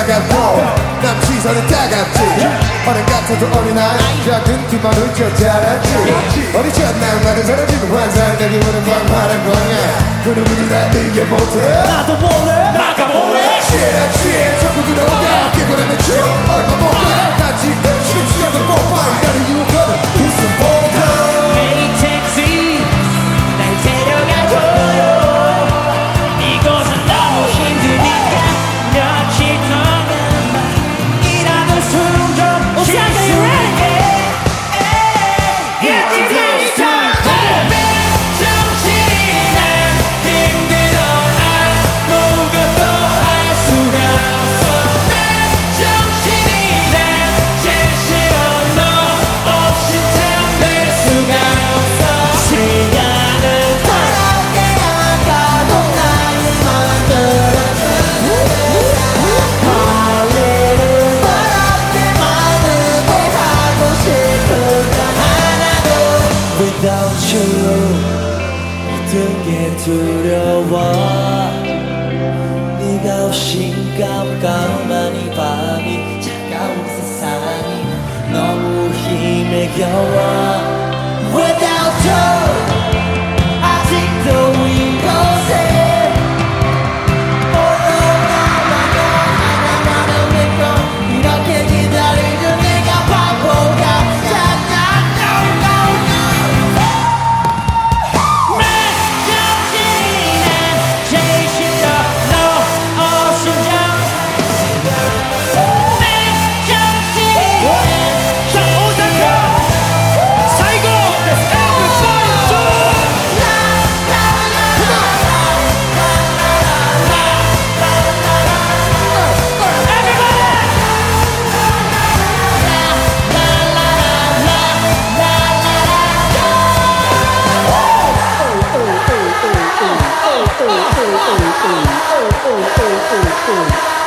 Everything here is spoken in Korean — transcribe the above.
차갑고 남 시선은 따갑지 어른 같아도 어린아이 작은 뒷맘을 쳐 자랐지 어리 첫날 많은 사람들도 환상적인 우는 광활한 광야 그 누구도 다 이겨 못해 나도 몰래 나가 몰래 취해 자꾸 들어오가 깨고라면 취해 얼마 못해 같이 심취하던 뽀빠이 나를 유혹하는 웃음 뽀빠 Hey 택시 날 데려가줘요 이곳은 너무 힘드니까 며칠 동안만이라도 숨 좀 쉴 수 있게 It's time 정신이 난 힘들어 아무것도 할 수가 없어 정신이 난 제일 싫어 너 없이 잠들 수가 없어 시간은 더럽게 가도 나를 만들어줘 할 일은 더럽게 많은데 하고 싶은 건 하나도 Without you 모든 게 두려워 네가 없인 깜깜한 이 밤이 차가운 세상이 너무 힘에 겨워 Without you 아직도 이곳에 홀로 나와 너 하나만을 믿고 이렇게 기다리는 내가 바보 같잖아 No no no 내 정신이 난 제일 싫어 너 없인 내 정신이 자 오작가 사이고 everybody everybody